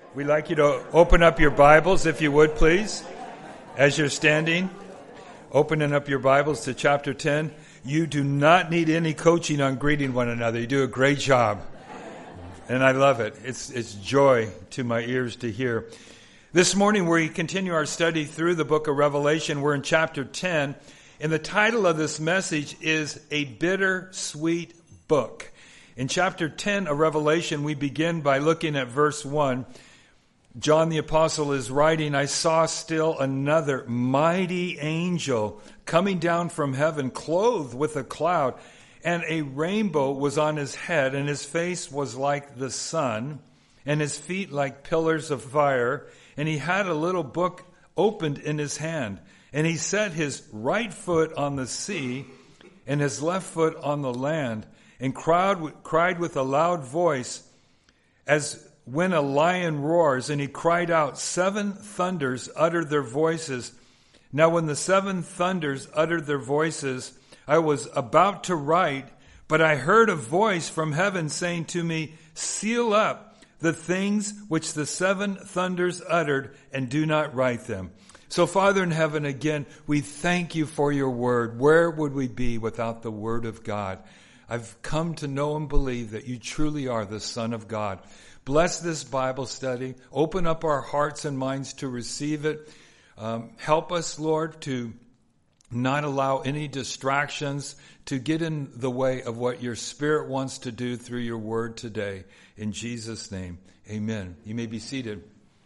We'd like you to open up your Bibles, if you would, please. As you're standing, opening up your Bibles to chapter 10. You do not need any coaching on greeting one another. You do a great job. And I love it. It's joy to my ears to hear. This morning we continue our study through the book of Revelation. We're in chapter 10. And the title of this message is A Bittersweet Book. In chapter 10 of Revelation, we begin by looking at verse 1. John the Apostle is writing, I saw still another mighty angel coming down from heaven, clothed with a cloud, and a rainbow was on his head, and his face was like the sun, and his feet like pillars of fire, and he had a little book opened in his hand, and he set his right foot on the sea, and his left foot on the land, and cried with a loud voice, as when a lion roars, and he cried out, 7 thunders uttered their voices. Now when the 7 thunders uttered their voices, I was about to write, but I heard a voice from heaven saying to me, seal up the things which the 7 thunders uttered, and do not write them. So Father in heaven, again, we thank you for your word. Where would we be without the word of God? I've come to know and believe that you truly are the Son of God. Bless this Bible study. Open up our hearts and minds to receive it. Help us, Lord, to not allow any distractions to get in the way of what your Spirit wants to do through your word today. In Jesus' name, amen. You may be seated.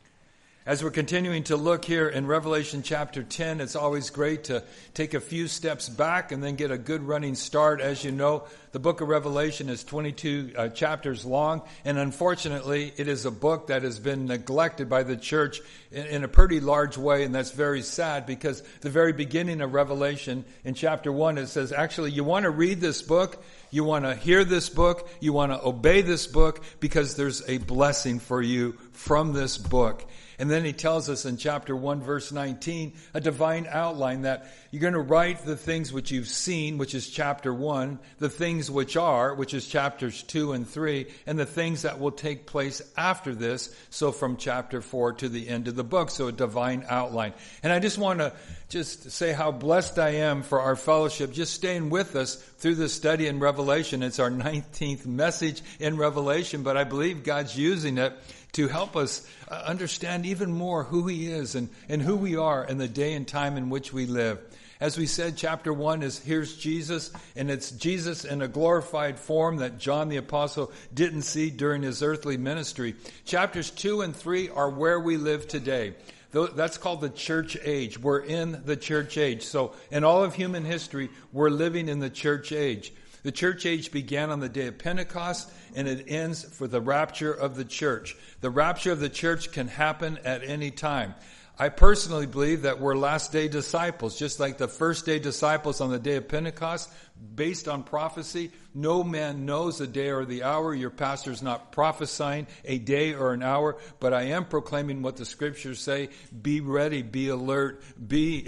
As we're continuing to look here in Revelation chapter 10, it's always great to take a few steps back and then get a good running start. As you know, the book of Revelation is 22 chapters long, and unfortunately, it is a book that has been neglected by the church in a pretty large way, and that's very sad because the very beginning of Revelation in chapter 1, it says, actually, you want to read this book, you want to hear this book, you want to obey this book because there's a blessing for you from this book. And then he tells us in chapter 1, verse 19, a divine outline that you're going to write the things which you've seen, which is chapter 1, the things which are, which is chapters 2 and 3, and the things that will take place after this, so from chapter 4 to the end of the book, so a divine outline. And I just want to just say how blessed I am for our fellowship, just staying with us through the study in Revelation. It's our 19th message in Revelation, but I believe God's using it to help us understand even more who he is and who we are in the day and time in which we live. As we said, chapter 1 is here's Jesus, and it's Jesus in a glorified form that John the Apostle didn't see during his earthly ministry. Chapters 2 and 3 are where we live today. That's called the church age. We're in the church age. So in all of human history, we're living in the church age. The church age began on the day of Pentecost, and it ends for the rapture of the church. The rapture of the church can happen at any time. I personally believe that we're last day disciples, just like the first day disciples on the day of Pentecost. Based on prophecy, no man knows the day or the hour. Your pastor's not prophesying a day or an hour, but I am proclaiming what the scriptures say. Be ready, be alert, be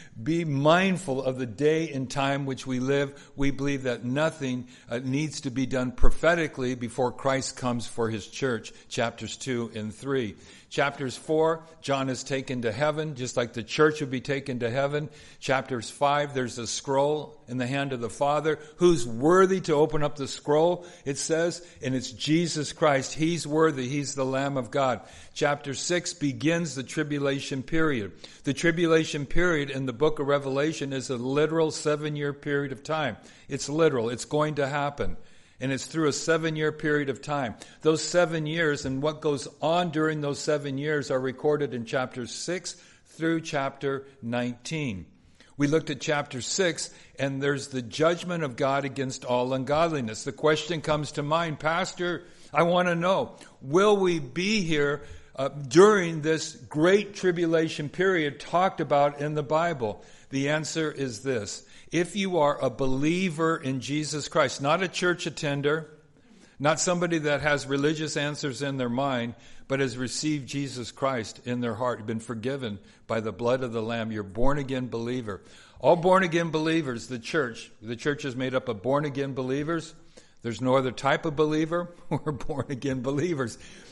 mindful of the day and time which we live. We believe that nothing needs to be done prophetically before Christ comes for his church, chapters 2 and 3. Chapters 4, John is taken to heaven, just like the church would be taken to heaven. Chapters 5, there's a scroll in the hand of the Father. Who's worthy to open up the scroll? It says, and it's Jesus Christ. He's worthy. He's the Lamb of God. Chapter 6 begins the tribulation period. The tribulation period in the book of Revelation is a literal 7-year period of time. It's literal. It's going to happen. And it's through a 7-year period of time. Those 7 years and what goes on during those 7 years are recorded in chapter 6 through chapter 19. We looked at chapter 6, and there's the judgment of God against all ungodliness. The question comes to mind, Pastor, I want to know, will we be here during this great tribulation period talked about in the Bible? The answer is this. If you are a believer in Jesus Christ, not a church attender, not somebody that has religious answers in their mind, but has received Jesus Christ in their heart, been forgiven by the blood of the Lamb, you're born-again believer. All born-again believers, the church is made up of born-again believers. There's no other type of believer. We're born-again believers.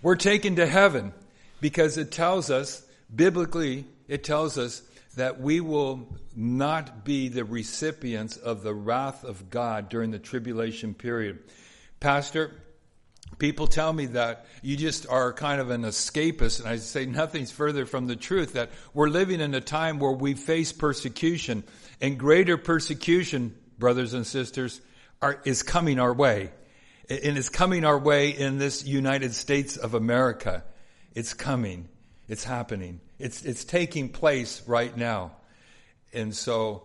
We're taken to heaven because it tells us, biblically, it tells us that we will not be the recipients of the wrath of God during the tribulation period. Pastor, people tell me that you just are kind of an escapist, and I say nothing's further from the truth, that we're living in a time where we face persecution, and greater persecution, brothers and sisters, is coming our way. And it's coming our way in this United States of America. It's coming. It's happening. It's taking place right now. And so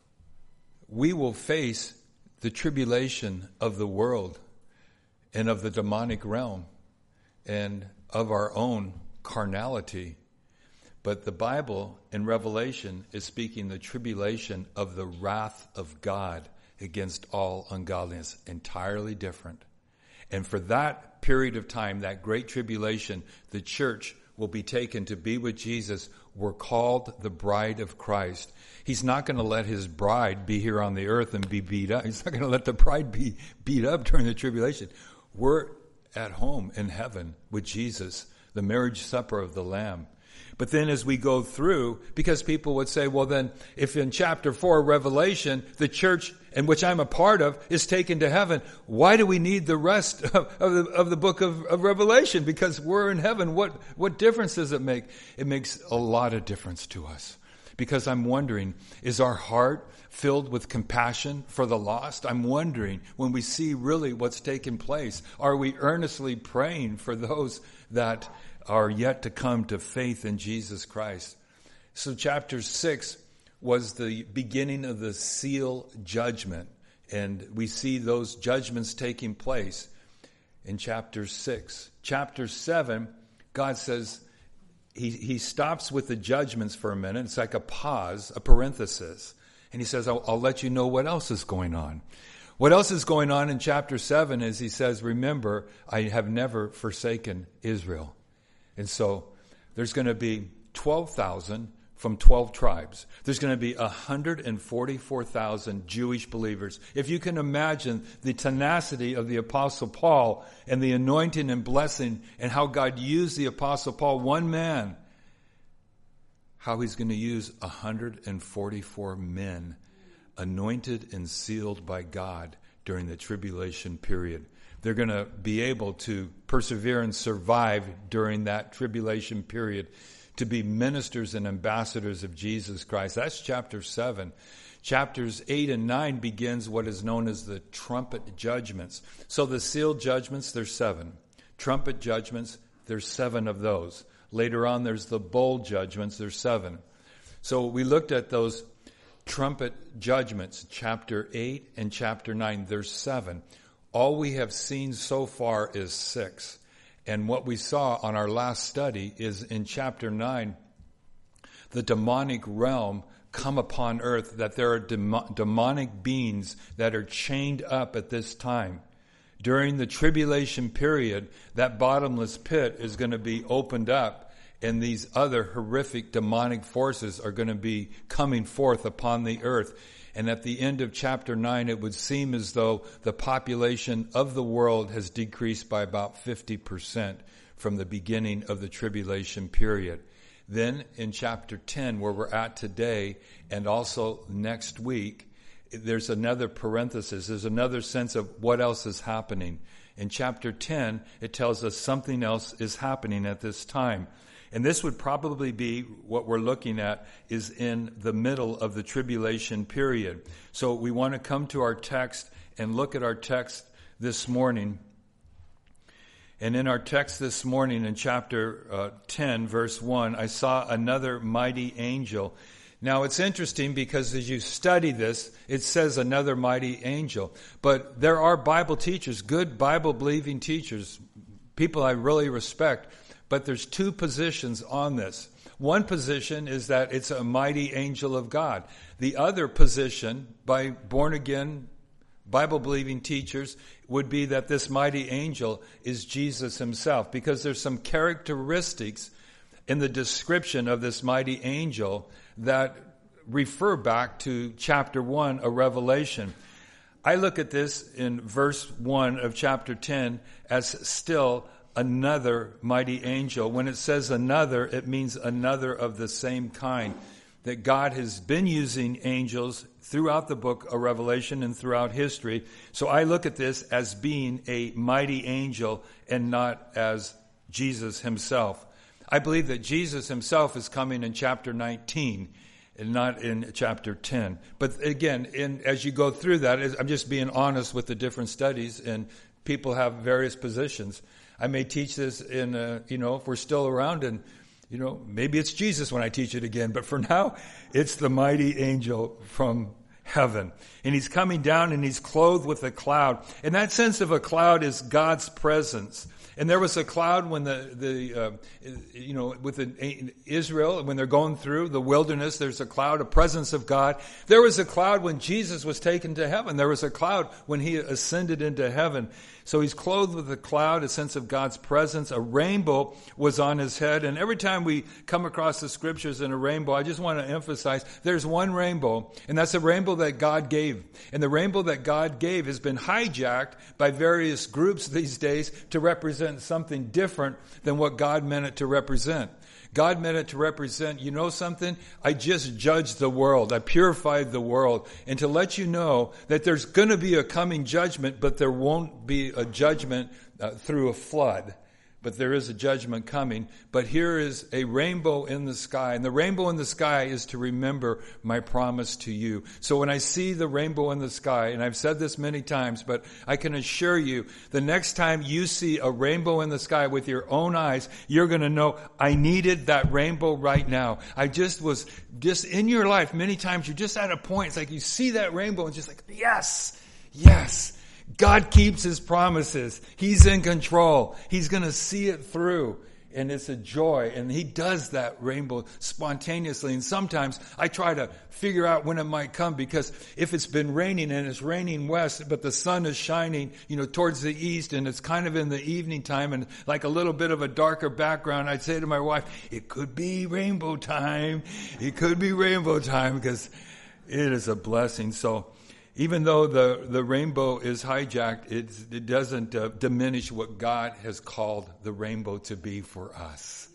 we will face the tribulation of the world and of the demonic realm and of our own carnality. But the Bible in Revelation is speaking the tribulation of the wrath of God against all ungodliness, entirely different. And for that period of time, that great tribulation, the church will be taken to be with Jesus. We're called the bride of Christ. He's not going to let his bride be here on the earth and be beat up. He's not going to let the bride be beat up during the tribulation. We're at home in heaven with Jesus, the marriage supper of the Lamb. But then as we go through, because people would say, well then, if in chapter 4 Revelation, the church, in which I'm a part of, is taken to heaven, why do we need the rest of the book of Revelation? Because we're in heaven. What difference does it make? It makes a lot of difference to us. Because I'm wondering, is our heart filled with compassion for the lost? I'm wondering, when we see really what's taken place, are we earnestly praying for those that are yet to come to faith in Jesus Christ? So chapter 6 was the beginning of the seal judgment. And we see those judgments taking place in chapter 6. Chapter 7, God says, He stops with the judgments for a minute. It's like a pause, a parenthesis. And he says, I'll let you know what else is going on. What else is going on in chapter 7 is he says, remember, I have never forsaken Israel. And so there's going to be 12,000 from 12 tribes. There's going to be 144,000 Jewish believers. If you can imagine the tenacity of the Apostle Paul and the anointing and blessing and how God used the Apostle Paul, one man, how he's going to use 144 men anointed and sealed by God during the tribulation period. They're going to be able to persevere and survive during that tribulation period, to be ministers and ambassadors of Jesus Christ. That's chapter 7. Chapters 8 and 9 begins what is known as the trumpet judgments. So the sealed judgments, there's 7. Trumpet judgments, there's 7 of those. Later on, there's the bowl judgments, there's 7. So we looked at those trumpet judgments, chapter 8 and chapter 9, there's 7. All we have seen so far is 6. And what we saw on our last study is in chapter 9, the demonic realm come upon earth, that there are demonic beings that are chained up at this time. During the tribulation period, that bottomless pit is going to be opened up, and these other horrific demonic forces are going to be coming forth upon the earth. And at the end of chapter 9, it would seem as though the population of the world has decreased by about 50% from the beginning of the tribulation period. Then in chapter 10, where we're at today, and also next week, there's another parenthesis. There's another sense of what else is happening. In chapter 10, it tells us something else is happening at this time. And this would probably be what we're looking at is in the middle of the tribulation period. So we want to come to our text and look at our text this morning. And in our text this morning in chapter 10, verse 1, I saw another mighty angel. Now it's interesting because as you study this, it says another mighty angel. But there are Bible teachers, good Bible-believing teachers, people I really respect. But there's 2 positions on this. One position is that it's a mighty angel of God. The other position, by born-again, Bible-believing teachers, would be that this mighty angel is Jesus himself, because there's some characteristics in the description of this mighty angel that refer back to chapter 1 of Revelation. I look at this in verse 1 of chapter 10 as still another mighty angel. When it says another, it means another of the same kind. That God has been using angels throughout the book of Revelation and throughout history. So I look at this as being a mighty angel and not as Jesus himself. I believe that Jesus himself is coming in chapter 19 and not in chapter 10. But again, as you go through that, I'm just being honest with the different studies, and people have various positions. I may teach this in, if we're still around, and maybe it's Jesus when I teach it again, but for now, it's the mighty angel from heaven. And he's coming down and he's clothed with a cloud. And that sense of a cloud is God's presence. And there was a cloud when Israel, when they're going through the wilderness, there's a cloud, a presence of God. There was a cloud when Jesus was taken to heaven. There was a cloud when he ascended into heaven. So he's clothed with a cloud, a sense of God's presence. A rainbow was on his head. And every time we come across the scriptures in a rainbow, I just want to emphasize there's one rainbow, and that's a rainbow that God gave. And the rainbow that God gave has been hijacked by various groups these days to represent something different than what God meant it to represent. God meant it to represent, something? I just judged the world. I purified the world. And to let you know that there's going to be a coming judgment, but there won't be a judgment through a flood. But there is a judgment coming. But here is a rainbow in the sky. And the rainbow in the sky is to remember my promise to you. So when I see the rainbow in the sky, and I've said this many times, but I can assure you, the next time you see a rainbow in the sky with your own eyes, you're going to know, I needed that rainbow right now. I just in your life, many times you're just at a point, it's like you see that rainbow and just like, yes, yes. God keeps his promises. He's in control. He's going to see it through. And it's a joy. And he does that rainbow spontaneously. And sometimes I try to figure out when it might come, because if it's been raining and it's raining west, but the sun is shining, towards the east, and it's kind of in the evening time and like a little bit of a darker background, I'd say to my wife, it could be rainbow time. It could be rainbow time, because it is a blessing. So, even though the rainbow is hijacked, it doesn't diminish what God has called the rainbow to be for us.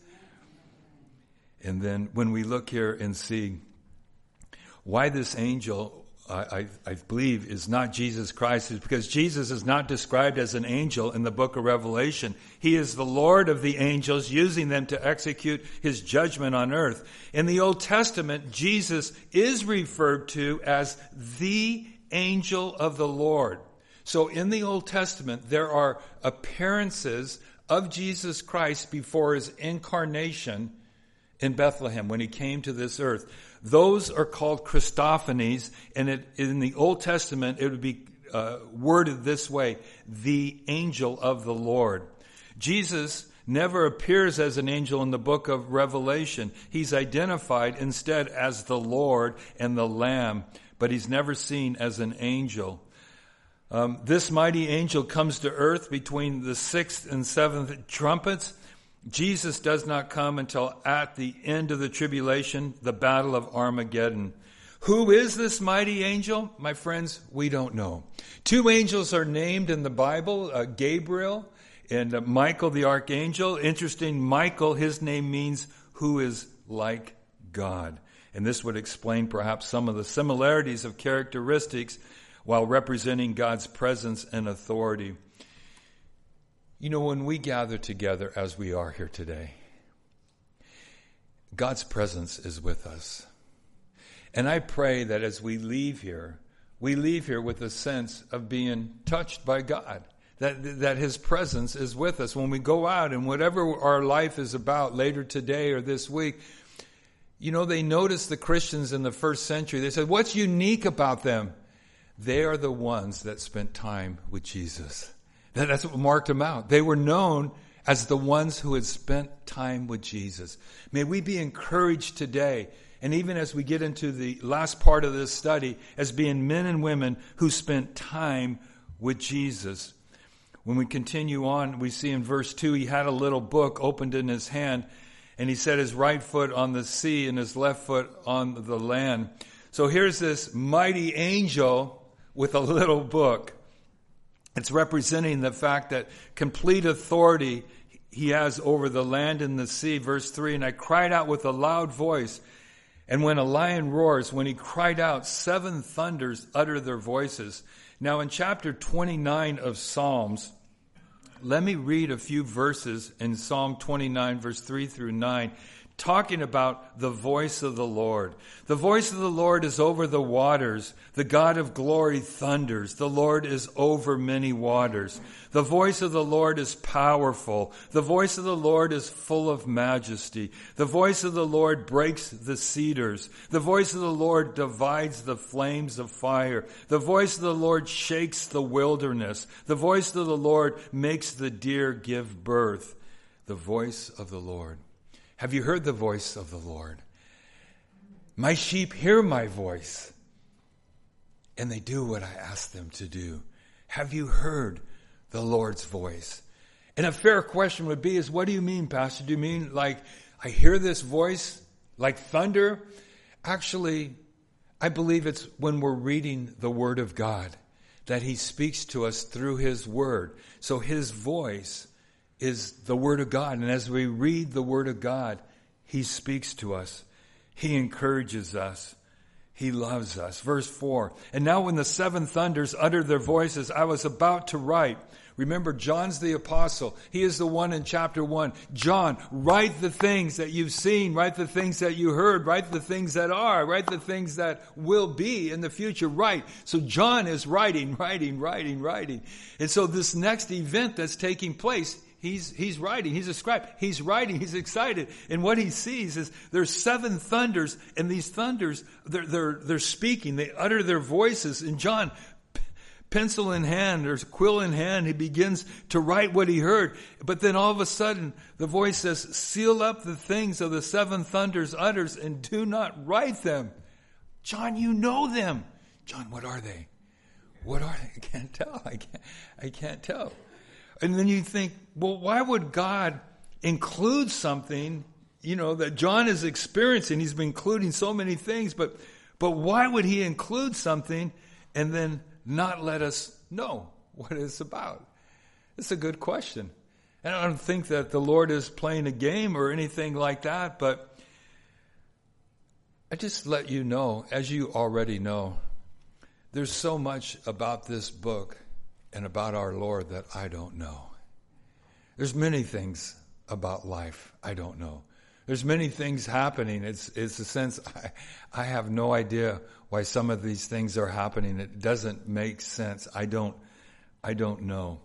And then when we look here and see why this angel, I believe, is not Jesus Christ, is because Jesus is not described as an angel in the book of Revelation. He is the Lord of the angels, using them to execute his judgment on earth. In the Old Testament, Jesus is referred to as the angel of the Lord. So in the Old Testament, there are appearances of Jesus Christ before his incarnation in Bethlehem when he came to this earth. Those are called Christophanies, and in the Old Testament, it would be worded this way: the angel of the Lord. Jesus never appears as an angel in the book of Revelation. He's identified instead as the Lord and the Lamb, but he's never seen as an angel. This mighty angel comes to earth between the 6th and 7th trumpets. Jesus does not come until at the end of the tribulation, the battle of Armageddon. Who is this mighty angel? My friends, we don't know. 2 angels are named in the Bible, Gabriel and Michael the archangel. Interesting, Michael, his name means who is like God. And this would explain perhaps some of the similarities of characteristics while representing God's presence and authority. When we gather together as we are here today, God's presence is with us. And I pray that as we leave here with a sense of being touched by God, that his presence is with us. When we go out and whatever our life is about later today or this week, they noticed the Christians in the first century. They said, what's unique about them? They are the ones that spent time with Jesus. That's what marked them out. They were known as the ones who had spent time with Jesus. May we be encouraged today, and even as we get into the last part of this study, as being men and women who spent time with Jesus. When we continue on, we see in verse 2, he had a little book opened in his hand, and he set his right foot on the sea and his left foot on the land. So here's this mighty angel with a little book. It's representing the fact that complete authority he has over the land and the sea. Verse 3, and I cried out with a loud voice. And when a lion roars, when he cried out, 7 thunders utter their voices. Now in chapter 29 of Psalms, let me read a few verses in Psalm 29, verse 3 through 9, talking about the voice of the Lord. The voice of the Lord is over the waters. The God of glory thunders. The Lord is over many waters. The voice of the Lord is powerful. The voice of the Lord is full of majesty. The voice of the Lord breaks the cedars. The voice of the Lord divides the flames of fire. The voice of the Lord shakes the wilderness. The voice of the Lord makes the deer give birth. The voice of the Lord. Have you heard the voice of the Lord? My sheep hear my voice, and they do what I ask them to do. Have you heard the Lord's voice? And a fair question would be what do you mean, Pastor? Do you mean like I hear this voice like thunder? Actually, I believe it's when we're reading the Word of God that He speaks to us through His Word. So His voice is the Word of God. And as we read the Word of God, He speaks to us. He encourages us. He loves us. Verse 4, and now when the 7 thunders uttered their voices, I was about to write. Remember, John's the apostle. He is the one in chapter 1. John, write the things that you've seen. Write the things that you heard. Write the things that are. Write the things that will be in the future. Write. So John is writing. And so this next event that's taking place, He's writing, he's a scribe, he's writing, he's excited. And what he sees is there's 7 thunders, and these thunders, they're speaking, they utter their voices. And John, pencil in hand or quill in hand, he begins to write what he heard. But then all of a sudden, the voice says, seal up the things of the 7 thunders utters and do not write them. John, you know them. John, what are they? What are they? I can't tell. I can't tell. And then you think, well, why would God include something, that John is experiencing? He's been including so many things, but why would He include something and then not let us know what it's about? It's a good question. And I don't think that the Lord is playing a game or anything like that, but I just let you know, as you already know, there's so much about this book and about our Lord that I don't know. There's many things about life I don't know. There's many things happening. It's a sense I have no idea why some of these things are happening. It doesn't make sense. I don't know.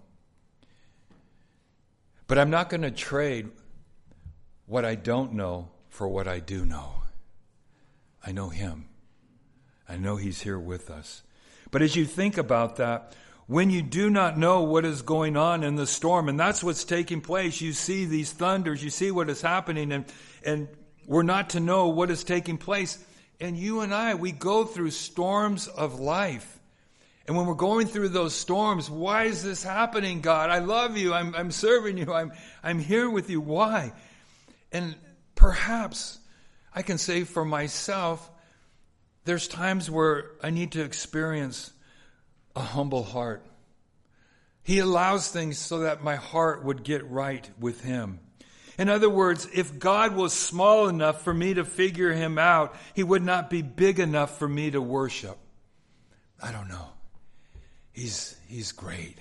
But I'm not going to trade what I don't know for what I do know. I know Him. I know He's here with us. But as you think about that, when you do not know what is going on in the storm, and that's what's taking place, you see these thunders, you see what is happening, and we're not to know what is taking place. And you and I, we go through storms of life. And when we're going through those storms, why is this happening, God? I love you. I'm serving you. I'm here with you. Why? And perhaps I can say for myself, there's times where I need to experience a humble heart. He allows things so that my heart would get right with Him. In other words, if God was small enough for me to figure Him out, He would not be big enough for me to worship. I don't know. He's great.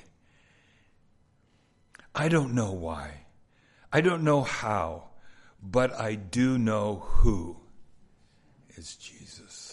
I don't know why. I don't know how, but I do know who is Jesus.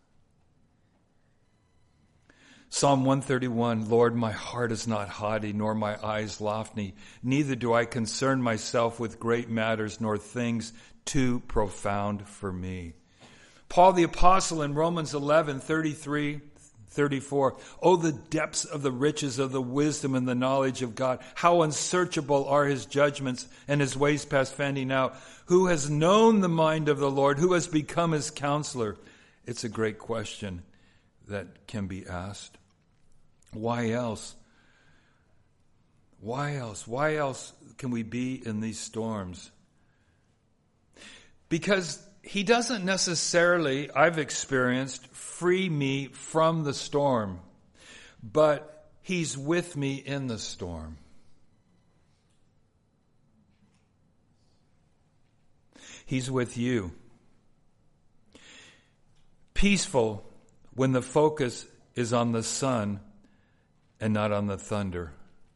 Psalm 131, Lord, my heart is not haughty, nor my eyes lofty. Neither do I concern myself with great matters, nor things too profound for me. Paul the Apostle in Romans 11:33-34. Oh, the depths of the riches of the wisdom and the knowledge of God. How unsearchable are His judgments and His ways past finding out. Who has known the mind of the Lord? Who has become His counselor? It's a great question that can be asked. Why else? Why else? Why else can we be in these storms? Because He doesn't necessarily, I've experienced, free me from the storm, but He's with me in the storm. He's with you. Peaceful when the focus is on the sun and not on the thunder.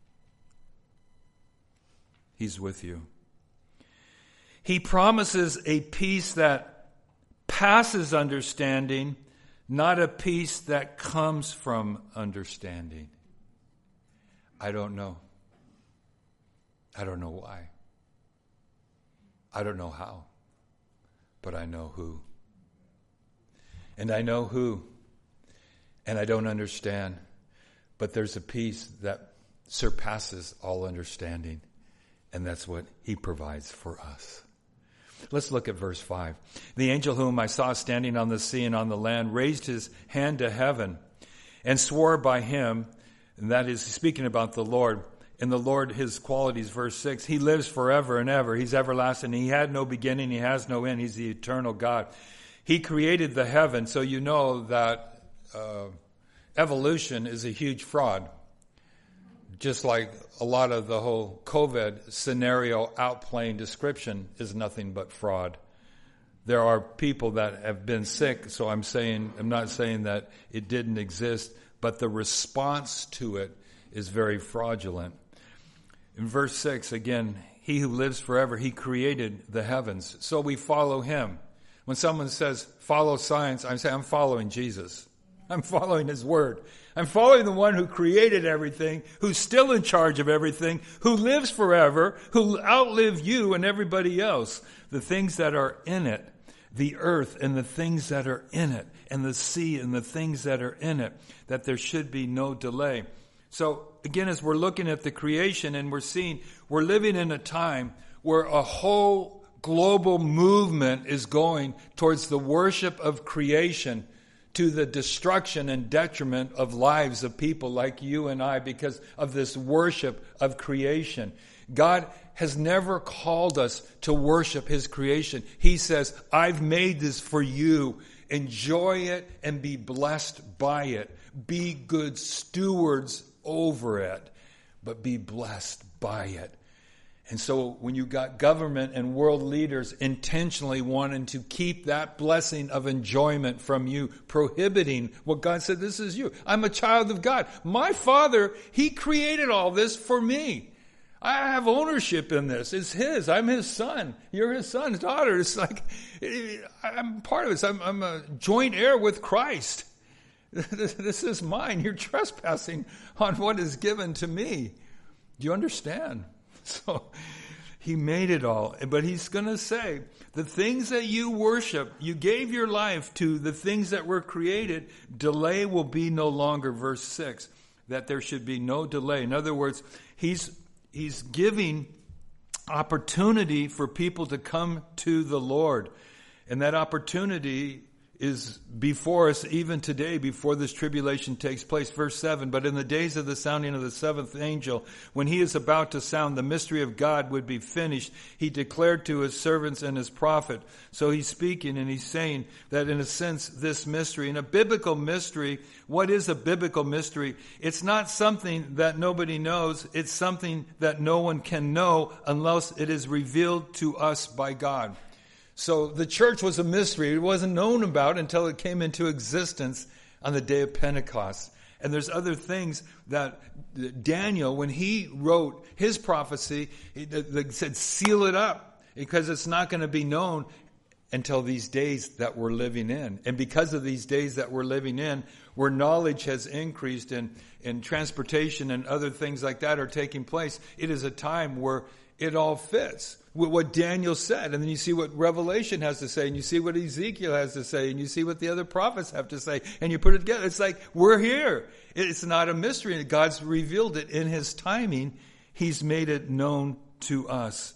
He's with you. He promises a peace that passes understanding, not a peace that comes from understanding. I don't know. I don't know why. I don't know how. But I know who. And I know who. And I don't understand. But there's a peace that surpasses all understanding. And that's what he provides for us. Let's look at verse 5. The angel whom I saw standing on the sea and on the land raised his hand to heaven and swore by him, and that is speaking about the Lord. And the Lord, his qualities, verse 6, he lives forever and ever. He's everlasting. He had no beginning. He has no end. He's the eternal God. He created the heaven, so you know that evolution is a huge fraud. Just like a lot of the whole COVID scenario outplaying description is nothing but fraud. There are people that have been sick, so I'm not saying that it didn't exist, but the response to it is very fraudulent. In verse 6, again, he who lives forever, he created the heavens. So we follow him. When someone says, follow science, I'm saying I'm following Jesus. I'm following his word. I'm following the one who created everything, who's still in charge of everything, who lives forever, who outlived you and everybody else. The things that are in it, the earth and the things that are in it, and the sea and the things that are in it, that there should be no delay. So again, as we're looking at the creation and we're living in a time where a whole global movement is going towards the worship of creation, to the destruction and detriment of lives of people like you and I because of this worship of creation. God has never called us to worship his creation. He says, I've made this for you. Enjoy it and be blessed by it. Be good stewards over it, but be blessed by it. And so when you got government and world leaders intentionally wanting to keep that blessing of enjoyment from you, prohibiting what God said, this is you. I'm a child of God. My Father, he created all this for me. I have ownership in this. It's his. I'm his son. You're his son, his daughter. It's like, I'm part of this. I'm a joint heir with Christ. This is mine. You're trespassing on what is given to me. Do you understand? So he made it all. But he's going to say, the things that you worship, you gave your life to the things that were created, delay will be no longer. Verse 6, that there should be no delay. In other words, he's giving opportunity for people to come to the Lord. And that opportunity is before us even today, before this tribulation takes place. Verse 7, but in the days of the sounding of the seventh angel, when he is about to sound, the mystery of God would be finished. He declared to his servants and his prophet. So he's speaking and he's saying that in a sense, this mystery, and a biblical mystery, what is a biblical mystery? It's not something that nobody knows. It's something that no one can know unless it is revealed to us by God. So the church was a mystery. It wasn't known about until it came into existence on the day of Pentecost. And there's other things that Daniel, when he wrote his prophecy, he said, seal it up, because it's not going to be known until these days that we're living in. And because of these days that we're living in, where knowledge has increased and transportation and other things like that are taking place, it is a time where it all fits with what Daniel said. And then you see what Revelation has to say, and you see what Ezekiel has to say, and you see what the other prophets have to say, and you put it together. It's like, we're here. It's not a mystery. God's revealed it in his timing. He's made it known to us.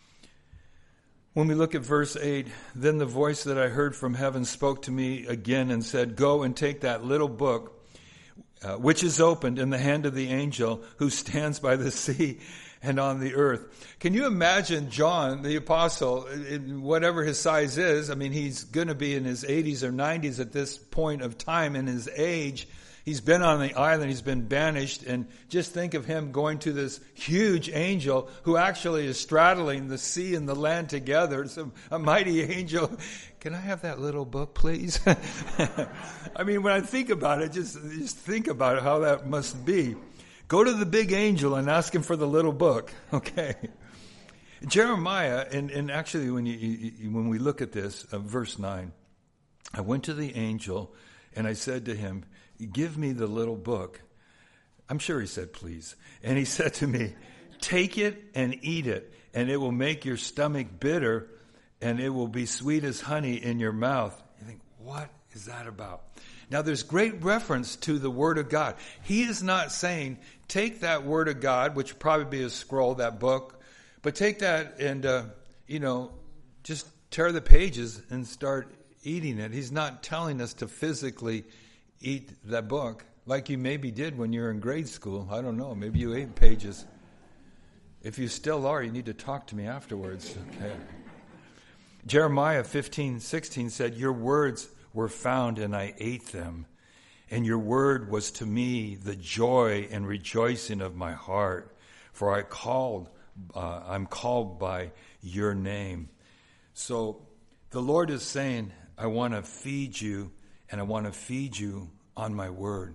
When we look at verse 8, then the voice that I heard from heaven spoke to me again and said, go and take that little book, which is opened in the hand of the angel who stands by the sea and on the earth. Can you imagine John, the apostle, whatever his size is? I mean, he's going to be in his 80s or 90s at this point of time in his age. He's been on the island. He's been banished. And just think of him going to this huge angel who actually is straddling the sea and the land together. It's a mighty angel. Can I have that little book, please? I mean, when I think about it, just think about it, how that must be. Go to the big angel and ask him for the little book. Okay. Jeremiah, and actually when we look at this, verse 9, I went to the angel and I said to him, give me the little book. I'm sure he said, please. And he said to me, take it and eat it, and it will make your stomach bitter, and it will be sweet as honey in your mouth. You think, what is that about? Now, there's great reference to the Word of God. He is not saying, take that Word of God, which would probably be a scroll, that book, but take that and, just tear the pages and start eating it. He's not telling us to physically eat that book like you maybe did when you were in grade school. I don't know. Maybe you ate pages. If you still are, you need to talk to me afterwards. Okay. Jeremiah 15:16 said, your words were found and I ate them, and your word was to me the joy and rejoicing of my heart, for I'm called by your name. So the Lord is saying, I want to feed you, and I want to feed you on my word.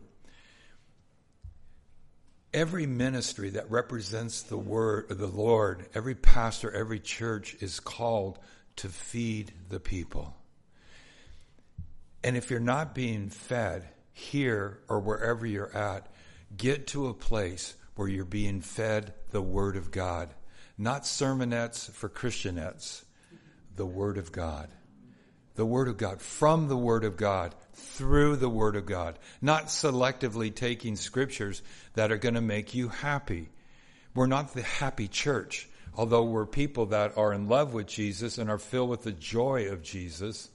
Every ministry that represents the word of the Lord, every pastor, every church is called to feed the people. And if you're not being fed here or wherever you're at, get to a place where you're being fed the Word of God. Not sermonettes for Christianettes. The Word of God. The Word of God. From the Word of God. Through the Word of God. Not selectively taking scriptures that are going to make you happy. We're not the happy church. Although we're people that are in love with Jesus and are filled with the joy of Jesus.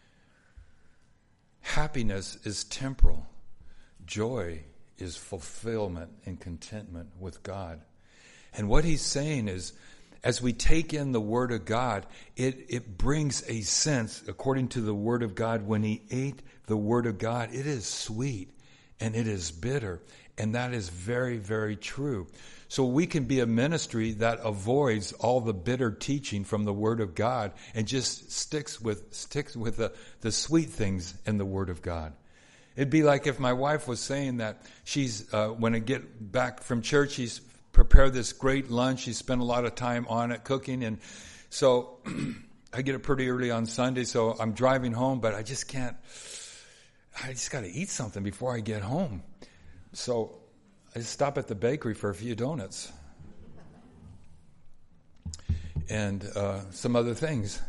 Happiness is temporal. Joy is fulfillment and contentment with God. And what he's saying is, as we take in the Word of God, it brings a sense, according to the Word of God, when he ate the Word of God, it is sweet and it is bitter. And that is very, very true. So we can be a ministry that avoids all the bitter teaching from the Word of God and just sticks with the sweet things in the Word of God. It'd be like if my wife was saying that she's, when I get back from church, she's prepared this great lunch. She spent a lot of time on it, cooking. And so I get up pretty early on Sunday, so I'm driving home, but I just got to eat something before I get home. So I just stop at the bakery for a few donuts and some other things.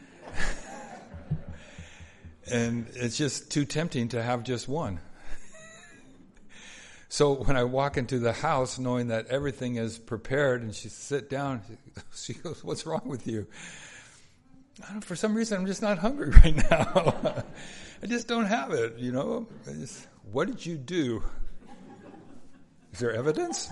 And it's just too tempting to have just one. So when I walk into the house knowing that everything is prepared and she sit down, she goes, what's wrong with you? For some reason, I'm just not hungry right now. I just don't have it, what did you do? Is there evidence?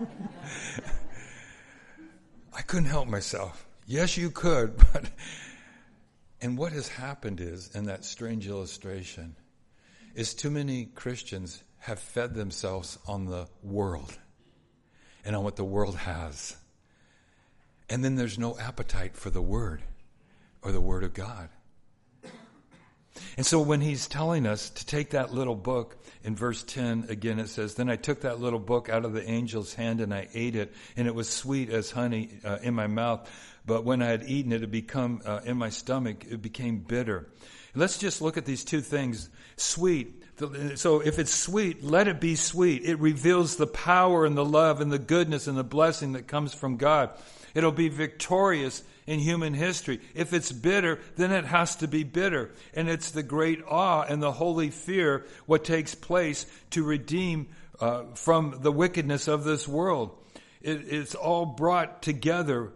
I couldn't help myself. Yes, you could. And what has happened is, in that strange illustration, is too many Christians have fed themselves on the world and on what the world has. And then there's no appetite for the Word or the Word of God. And so when he's telling us to take that little book, in verse 10, again it says, then I took that little book out of the angel's hand and I ate it, and it was sweet as honey in my mouth. But when I had eaten it, it became in my stomach, it became bitter. Let's just look at these two things. Sweet. So if it's sweet, let it be sweet. It reveals the power and the love and the goodness and the blessing that comes from God. It'll be victorious in human history. If it's bitter, then it has to be bitter. And it's the great awe and the holy fear what takes place to redeem from the wickedness of this world. It's all brought together.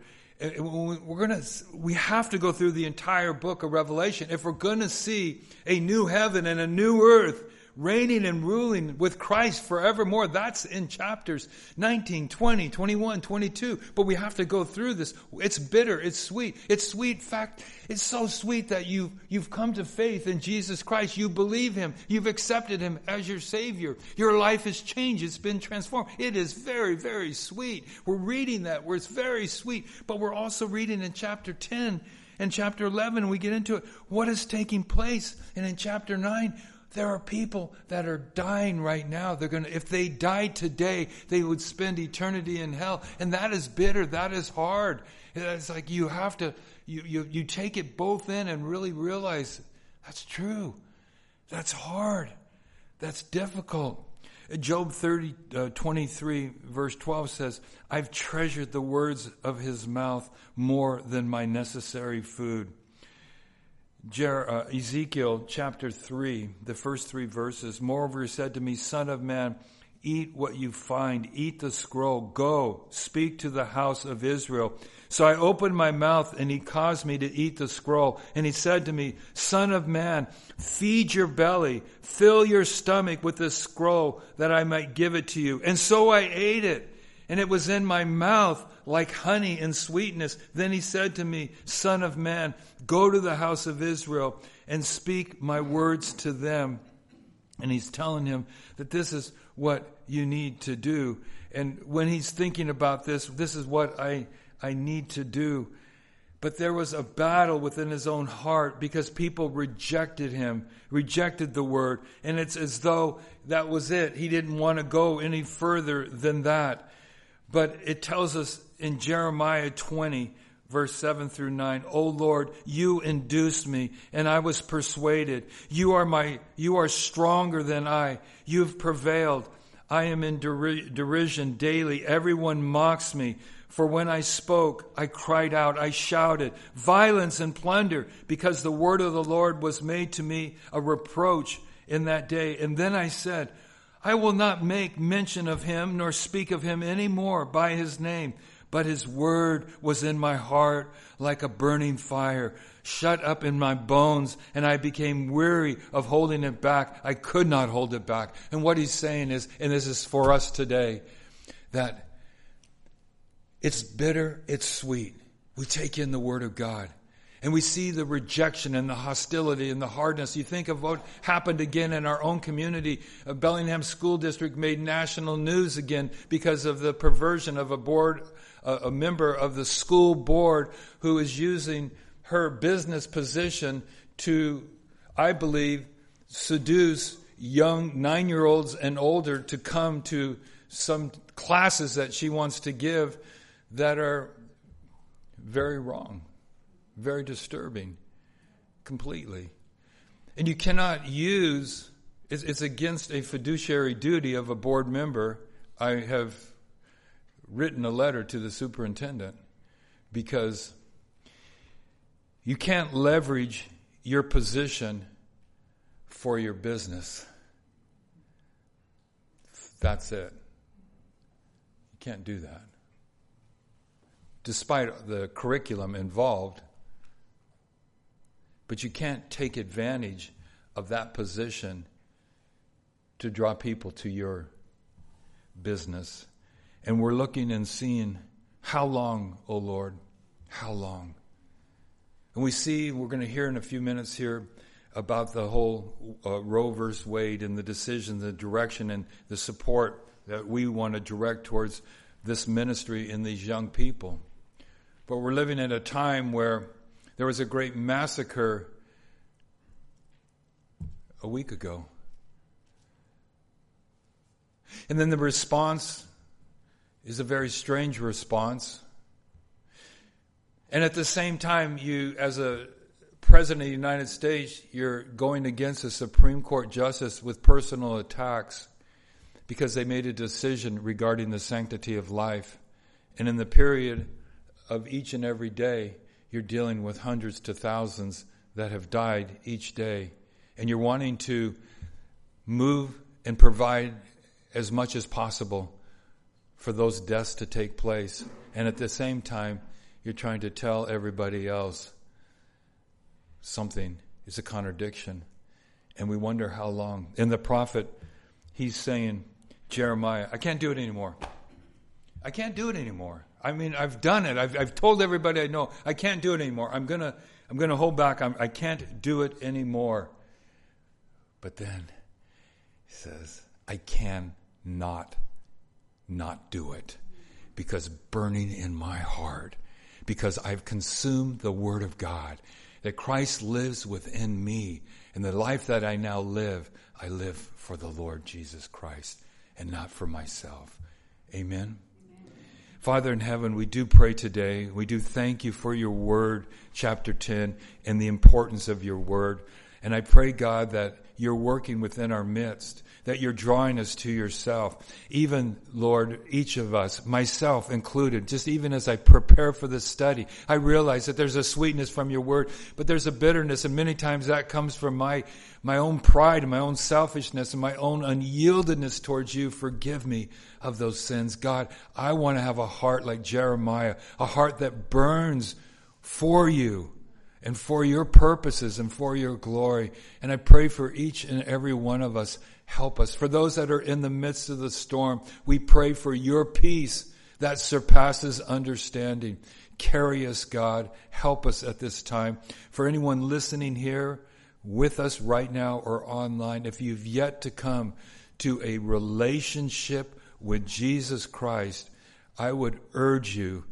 We have to go through the entire book of Revelation. If we're going to see a new heaven and a new earth reigning and ruling with Christ forevermore. That's in chapters 19, 20, 21, 22. But we have to go through this. It's bitter. It's sweet. It's sweet. In fact, it's so sweet that you've come to faith in Jesus Christ. You believe him. You've accepted him as your Savior. Your life has changed. It's been transformed. It is very, very sweet. We're reading that where it's very sweet. But we're also reading in chapter 10 and chapter 11, we get into it, what is taking place. And in chapter 9, there are people that are dying right now. If they died today, they would spend eternity in hell. And that is bitter. That is hard. It's like you have to, you take it both in and really realize that's true. That's hard. That's difficult. Job 23 verse 12 says, I've treasured the words of his mouth more than my necessary food. Ezekiel chapter 3, the first 3 verses, moreover he said to me, Son of man, eat what you find, eat the scroll, go, speak to the house of Israel. So I opened my mouth and he caused me to eat the scroll. And he said to me, Son of man, feed your belly, fill your stomach with the scroll that I might give it to you. And so I ate it. And it was in my mouth like honey and sweetness. Then he said to me, Son of man, go to the house of Israel and speak my words to them. And he's telling him that this is what you need to do. And when he's thinking about this is what I need to do. But there was a battle within his own heart because people rejected him, rejected the word. And it's as though that was it. He didn't want to go any further than that. But it tells us in Jeremiah 20, verse 7 through 9, O Lord, you induced me, and I was persuaded. You are stronger than I. You've prevailed. I am in derision daily. Everyone mocks me. For when I spoke, I cried out, I shouted, violence and plunder, because the word of the Lord was made to me a reproach in that day. And then I said, I will not make mention of him, nor speak of him any more by his name. But his word was in my heart like a burning fire, shut up in my bones, and I became weary of holding it back. I could not hold it back. And what he's saying is, and this is for us today, that it's bitter, it's sweet. We take in the word of God. And we see the rejection and the hostility and the hardness. You think of what happened again in our own community. Bellingham School District made national news again because of the perversion of a member of the school board who is using her business position to, I believe, seduce young 9-year-olds and older to come to some classes that she wants to give that are very wrong. Very disturbing, completely. And you cannot use, it's against a fiduciary duty of a board member. I have written a letter to the superintendent because you can't leverage your position for your business. That's it. You can't do that. Despite the curriculum involved, but you can't take advantage of that position to draw people to your business. And we're looking and seeing, how long, O Lord? How long? And we're going to hear in a few minutes here about the whole Roe versus Wade and the decision, the direction, and the support that we want to direct towards this ministry and these young people. But we're living at a time where there was a great massacre a week ago. And then the response is a very strange response. And at the same time, you, as a president of the United States, you're going against a Supreme Court justice with personal attacks because they made a decision regarding the sanctity of life. And in the period of each and every day, you're dealing with hundreds to thousands that have died each day. And you're wanting to move and provide as much as possible for those deaths to take place. And at the same time, you're trying to tell everybody else something is a contradiction. And we wonder how long. And the prophet, he's saying, Jeremiah, I can't do it anymore. I can't do it anymore. I mean, I've done it. I've told everybody I know. I can't do it anymore. I'm gonna hold back. I can't do it anymore. But then he says, I can not do it, because burning in my heart, because I've consumed the Word of God, that Christ lives within me, and the life that I now live, I live for the Lord Jesus Christ and not for myself. Amen. Father in heaven, we do pray today. We do thank you for your word, chapter 10, and the importance of your word. And I pray, God, that you're working within our midst, that you're drawing us to yourself. Even, Lord, each of us, myself included, just even as I prepare for this study, I realize that there's a sweetness from your word, but there's a bitterness, and many times that comes from my own pride and my own selfishness and my own unyieldedness towards you. Forgive me of those sins. God, I want to have a heart like Jeremiah, a heart that burns for you and for your purposes and for your glory. And I pray for each and every one of us, help us. For those that are in the midst of the storm, we pray for your peace that surpasses understanding. Carry us, God. Help us at this time. For anyone listening here with us right now or online, if you've yet to come to a relationship with Jesus Christ, I would urge you,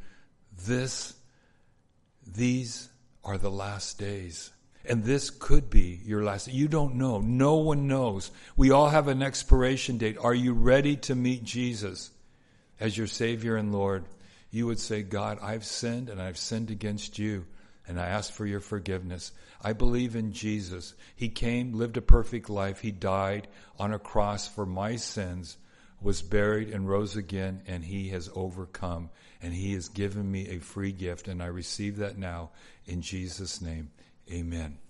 these are the last days. And this could be your last. You don't know. No one knows. We all have an expiration date. Are you ready to meet Jesus as your Savior and Lord? You would say, God, I've sinned and I've sinned against you, and I ask for your forgiveness. I believe in Jesus. He came, lived a perfect life. He died on a cross for my sins, was buried and rose again, and he has overcome. And he has given me a free gift, and I receive that now in Jesus' name. Amen.